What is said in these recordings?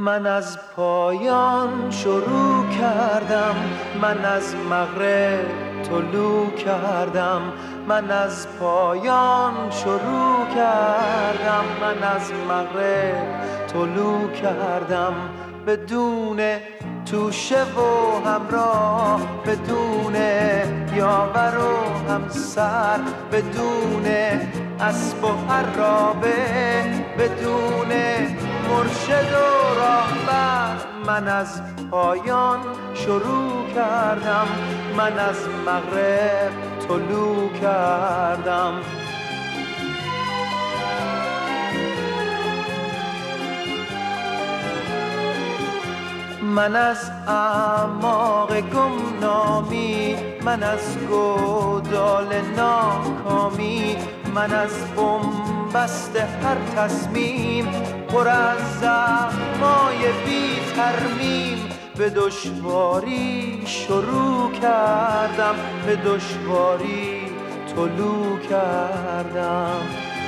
من از پایان شروع کردم، من از مغرب طلوع کردم. من از پایان شروع کردم، من از مغرب طلوع کردم. بدون توشه و همراه، بدون یاور و همسر، بدون اسب و عرابه، بدون مرشد و راهبر. من از پایان شروع کردم، من از مغرب طلوع کردم. من از اعماق گمنامی، من از گودال ناکامی، من از بنبست هر تصمیم پر از زخمای بی ترمیم. به دشواری شروع کردم، به دشواری طلوع کردم.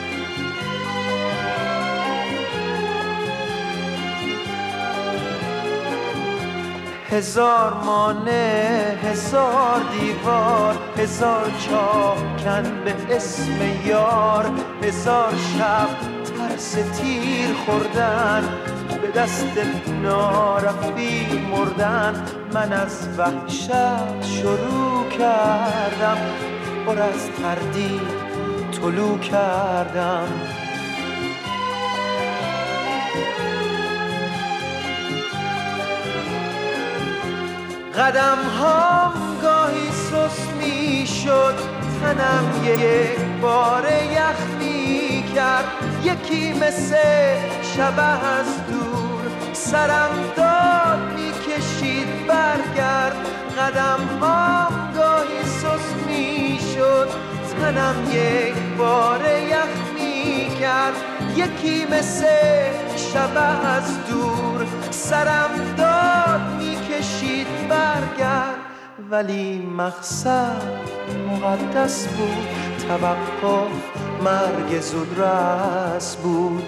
هزار مانع، هزار دیوار، هزار چاه کن به اسم یار، هزار شب ترس تیر خوردن، به دست نارفتی مردن. من از وحشت شروع کردم، پر از تردید طلوع کردم. قدم هام گاهی سست می شد، تنم یک بار یخ می کرد. یکی مثل شبح از دور سرم داد می کشید برگرد. قدم هام گاهی سست می شد، تنم یک بار یخ می کرد. یکی مثل شبح از دور سرم داد می کشید برگرد. ولی مقصد مقدس بود، توقف مرگ زودرس بود.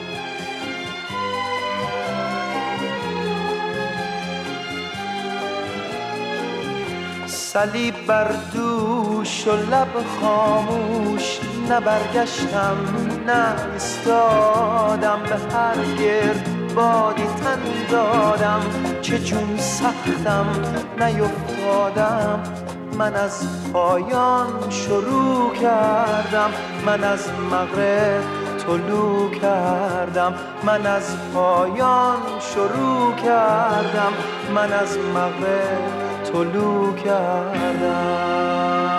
صلیب بر دوش و لب خاموش، نه برگشتم نه استادم. به هر گرد بادی تن دادم، چه جون سختم نیفتادم. من از پایان شروع کردم، من از مغرب طلوع کردم. من از پایان شروع کردم، من از مغرب طلوع کردم.